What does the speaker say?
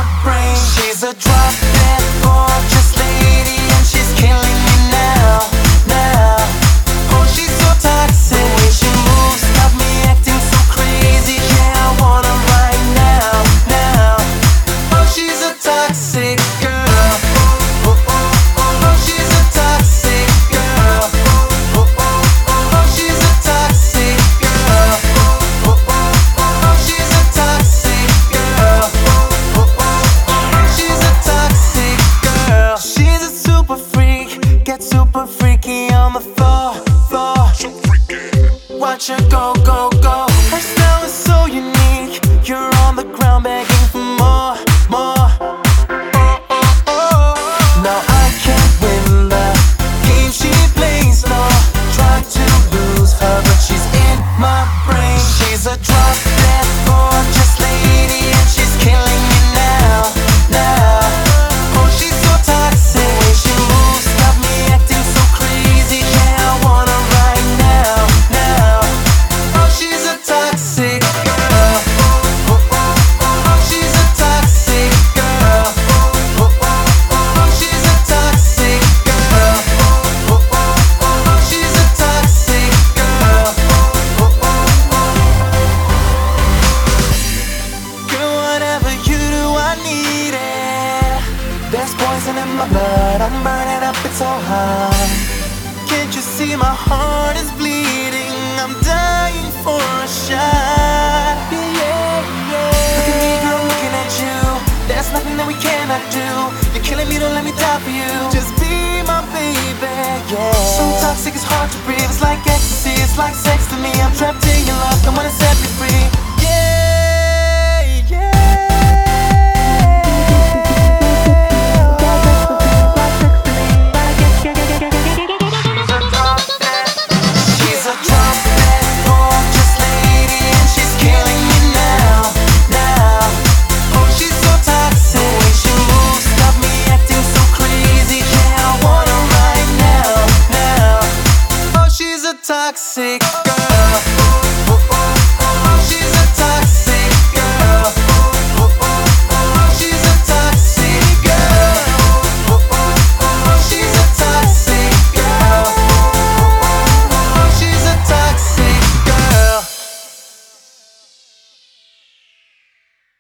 brain. She's a drop dead gorgeous lady, and she's killing me now, now. Oh, she's so toxic. The way she moves got me acting so crazy. Yeah, I want her right now, now. Oh, she's a toxic girl. Oh, oh, oh, oh, she's a toxic girl. Oh, oh, oh, oh, she's a toxic girl. Oh, oh, oh, oh, she's a toxic girl. Oh, oh, oh, she's a toxic girl. She's a super freak, gets super freaky on the floor, floor. Watch her go, go, go. Her style is so unique. You're on the ground begging for more, more. Oh, oh, oh. Now I can't win the game she plays, no. Try to lose her, but she's in my brain. She's a drop dead gorgeous lady, and she's killing me now, now. Oh, she's so toxic. The way she moves got me acting so crazy. Yeah, I want her right now, now. Oh, she's a toxic girl. Oh, oh, oh, oh, she's a toxic girl. Oh, oh, oh, oh, she's a toxic girl. Oh, oh, oh, she's a toxic girl. Oh, oh, oh. Girl, whatever you do, I need it. There's poison in my blood, I'm burning up, it's so hot. Can't you see my heart is bleeding? I'm dying for a shot.